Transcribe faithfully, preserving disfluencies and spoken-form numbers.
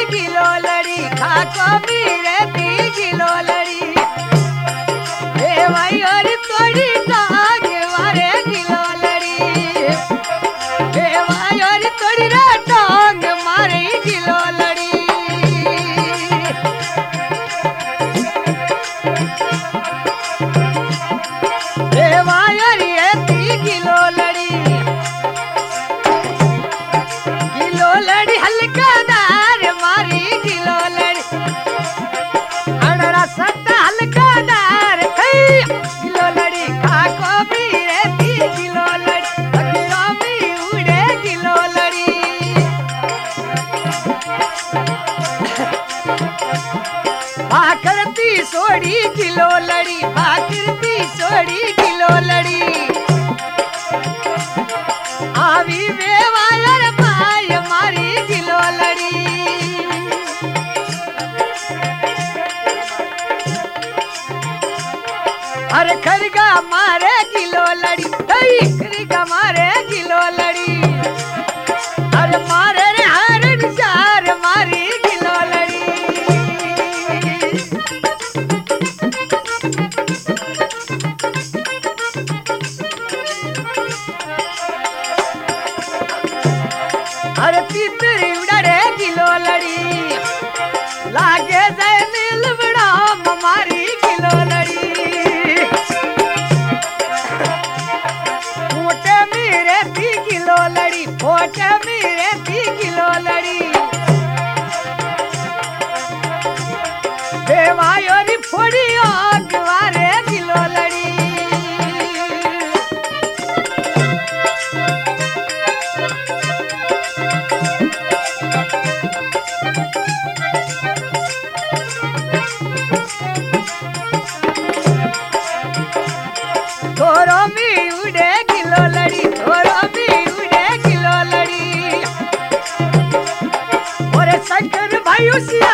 गिलो लड़ी खाको मेरे दी गिलो लड़ी ए भाई और तोड़ी टांग मारे गिलो लड़ी ए भाई और तोड़ी रे टांग मारे गिलो लड़ी ए भाई और ये दी गिलो लड़ी गिलो लड़ी हल्का दार मारी गिलो लड़ी अड़रा सट्टा हल्का दार गिलो लड़ी खाको मेरे दी गिलो लड़ी अखियों में उड़े गिलो लड़ी भाकरती सोड़ी गिलो लड़ी भाकरती सोड़ी गिलो लड़ी आवी वेवायर भाई मारी गिलो लड़ी अरे खरगा मारे गिलो लड़ी खरगा मारे गिलो लड़ी अरे मारे रे हरण चार मारी गिलो लड़ी अरे तीतरी उड़े गिलो लड़ी लागे जाए नील बड़ा मारी गिलो लड़ी मोटे मेरे दी गिलो लड़ी मोटे मेरे दी गिलो लड़ी देवायोरी फोड़ी आग मारे गिलो लड़ी थोरो में उड़े गिलो लड़ी थोरो में उड़े गिलो लड़ी और शंकर भाई उसी